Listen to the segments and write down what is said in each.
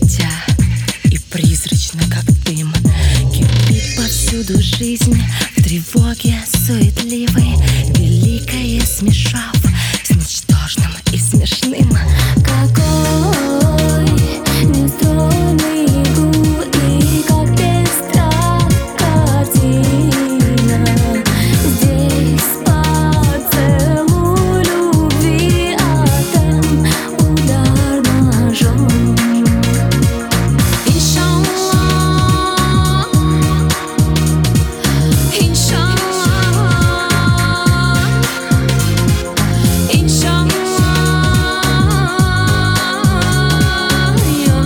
дитя, и призрачно, как дым, кипит повсюду жизнь, в тревоге суетливой, великое смешав с ничтожным и смешным. Какой нестройный гул, и как пестра картина. Здесь поцелуй любви, а там удар ножом. Иншаллах, иншаллах, иншаллах.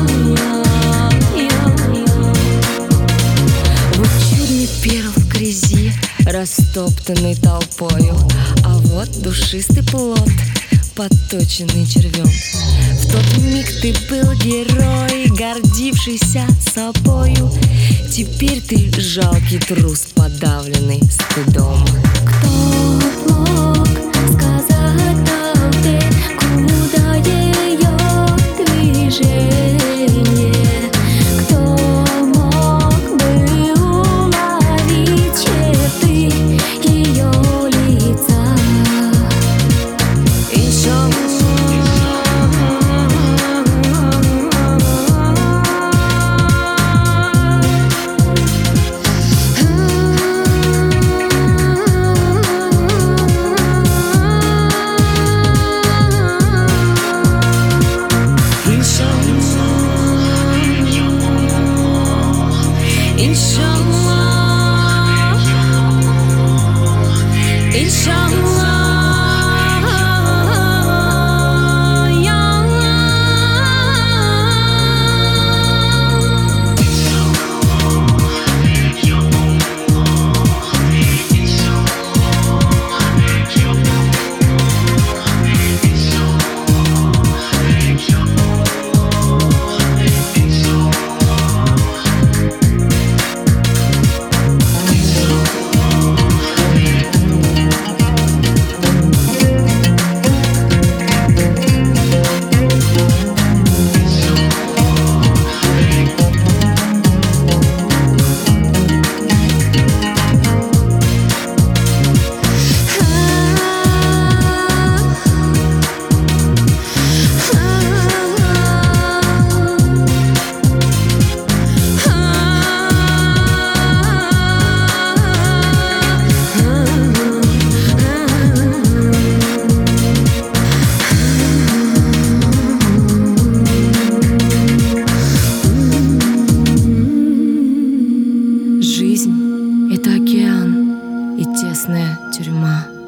Вот чудный перл в грязи, растоптанный толпою, а вот душистый плод, подточенный червем. В тот миг ты был герой, гордившийся собою. Теперь ты жалкий трус, подавленный стыдом. Кто мог сказать толпе, куда ее движение? Кто мог бы уловить черты ее лица? Иншаллах, жизнь — это океан и тесная тюрьма.